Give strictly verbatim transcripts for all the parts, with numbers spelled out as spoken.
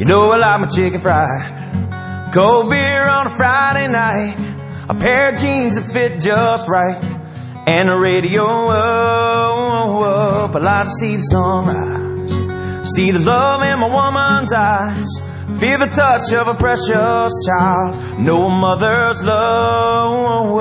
You know I like my chicken fried. Cold beer on a Friday night, a pair of jeans that fit just right, and the radio up. I like to see the sunrise, see the love in my woman's eyes, feel the touch of a precious child, know a mother's love.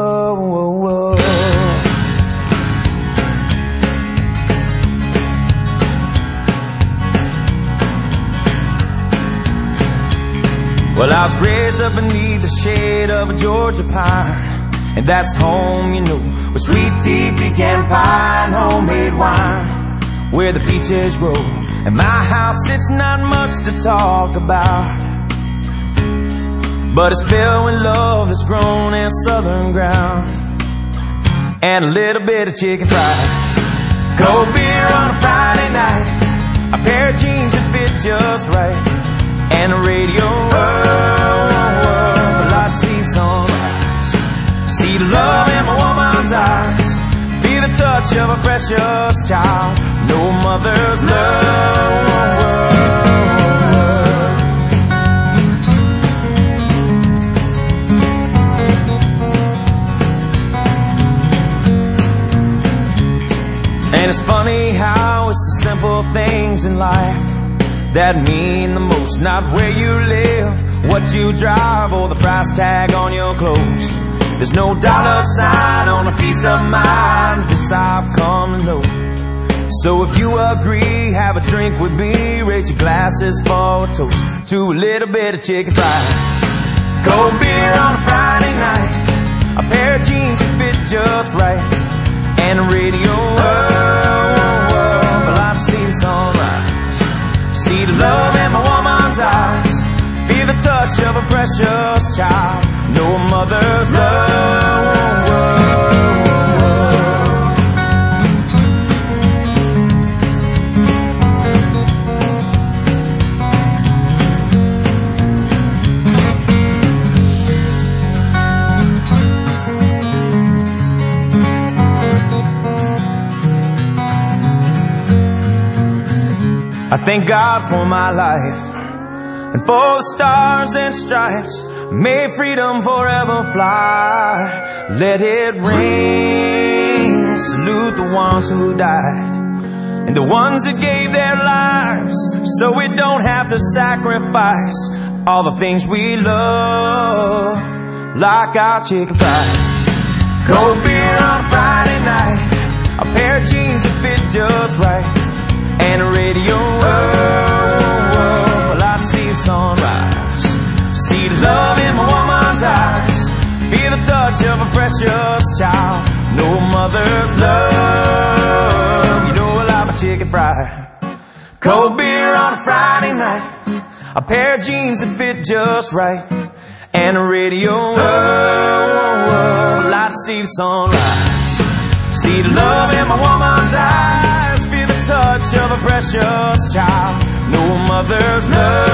Well, I was raised up beneath the shade of a Georgia pine, and that's home, you know, with sweet tea, pecan pie, and homemade wine, where the peaches grow. At my house, it's not much to talk about, but it's filled with love that's grown in southern ground, and a little bit of chicken fried. Cold beer on a Friday night, a pair of jeans that fit just right, and the radio up. I like to see sunrise, see the love in my woman's eyes, feel the touch of a precious child, know mother's love. And it's funny how it's the simple things in life that mean the most, not where you live, what you drive, or the price tag on your clothes. There's no dollar sign on a piece of mind, this I've come to know. So if you agree, have a drink with me, raise your glasses for a toast to a little bit of chicken fried. Cold beer on a Friday night, a pair of jeans that fit just right, and the radio up. I like to see the sunrise, see the love in my woman's eyes, feel the touch of a precious child, know a mother's love. I thank God for my life, and for the stars and stripes, may freedom forever fly. Let it ring, salute the ones who died, and the ones that gave their lives, so we don't have to sacrifice all the things we love, like our chicken fried. Cold beer on a Friday night, a pair of jeans that fit just right, and a radio up. I like to see the sunrise, see the love in my woman's eyes, feel the touch of a precious child, know a mother's love. You know I like my chicken fried. Cold beer on a Friday night, a pair of jeans that fit just right, and a radio up. I like to see the sunrise, see the love in my woman's eyes, touch of a precious child, no mother's love.